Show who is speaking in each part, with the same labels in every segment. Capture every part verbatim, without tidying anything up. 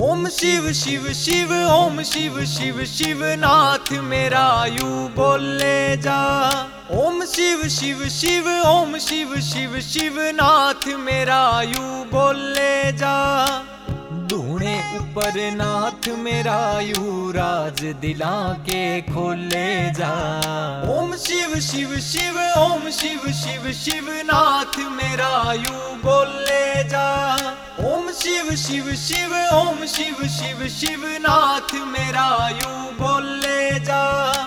Speaker 1: ओम शिव शिव शिव ओम शिव शिव शिव नाथ मेरा यू बोले जा। ओम शिव शिव शिव ओम शिव शिव शिव नाथ मेरा यू बोले जा। धूणे ऊपर नाथ मेरा यू राज दिला के खोले जा। ओम शिव शिव शिव ओम शिव शिव शिव नाथ मेरा यू बोले जा। ओम शिव शिव शिव ओम शिव शिव शिव नाथ मेरा यू बोले जा।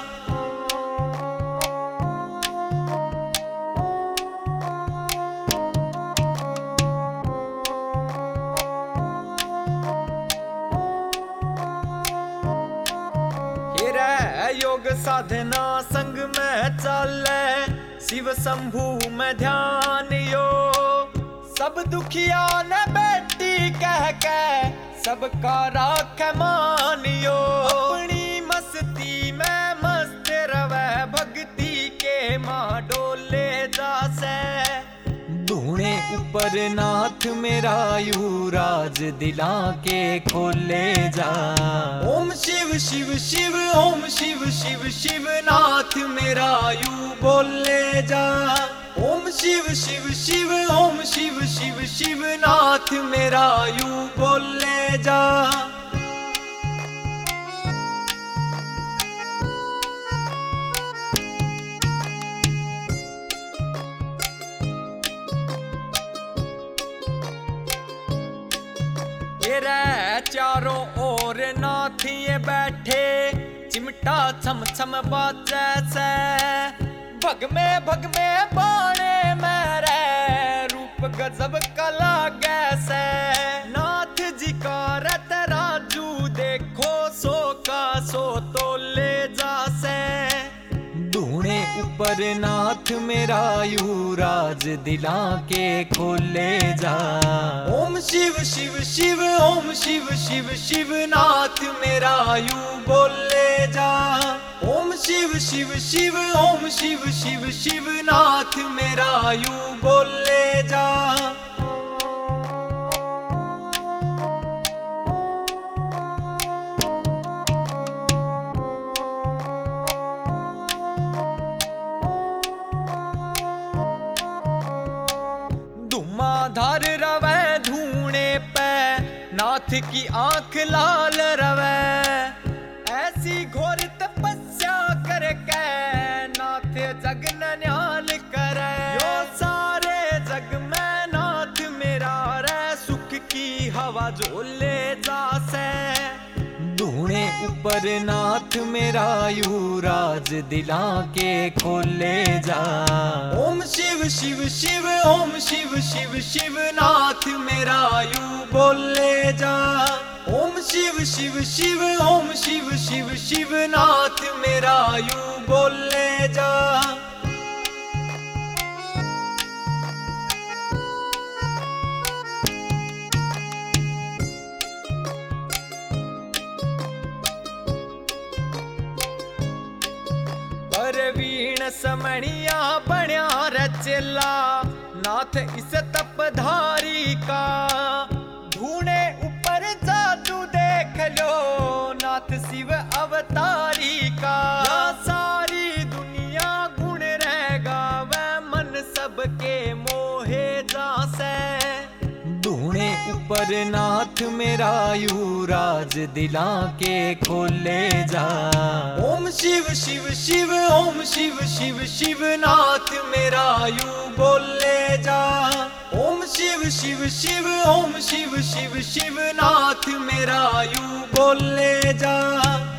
Speaker 1: योग साधना संग में चाले शिव शंभु में ध्यान यो। सब दुखिया ने बेटी कह के सबका राख मानियो। अपनी मस्ती में मस्त रवे भक्ति के माँ डोले जासे। धूणे ऊपर नाथ मेरा यू राज दिला के खोले जा। ओम शिव शिव शिव ओम शिव शिव शिव नाथ मेरा यू बोले जा। ओम शिव शिव शिव ओम शिव शिव शिव नाथ मेरा यू बोले जा। चारों ओर नाथिए बैठे चिमटा छम छम बाजे से। भग में भग में बाणे मेरे रूप गजब कला गैसे। नाथ जी का रत राजू देखो सो का सो तो ले जासे। धूणे ऊपर नाथ मेरा यू राज दिला के खोले जा। ओम शिव शिव शिव ओम शिव शिव शिव नाथ मेरा यू बोले जा। ओम शिव शिव शिव ओम शिव शिव शिव नाथ मेरा यू बोले जा। धार रवे धूणे पे नाथ की आंख लाल रवे। ऐसी घोर तपस्या करके नाथ जग न्याल करे। यो सारे जग में नाथ मेरा रे सुख की हवा झोले जासे। धूणे ऊपर नाथ मेरा यू राज दिला के खोले जा। ओम शिव शिव शिव ओम शिव शिव शिव नाथ मेरा यू बोले जा। ओम शिव शिव शिव ओम शिव शिव शिव नाथ मेरा यू बोले जा। परवीण समणिया बण्या रचेला नाथ इस तपधारी का। धूणे ऊपर जादू देख लो नाथ शिव अवतारी का। सारी दुनिया गुण रहेगा वह मन सबके मोहे जासे। धूणे ऊपर नाथ मेरा यू राज दिला के खोले जा। ओम शिव शिव शिव ओम शिव शिव शिव नाथ मेरा यू बोले जा। ओम शिव शिव शिव ओम शिव शिव शिव नाथ मेरा यू बोले जा।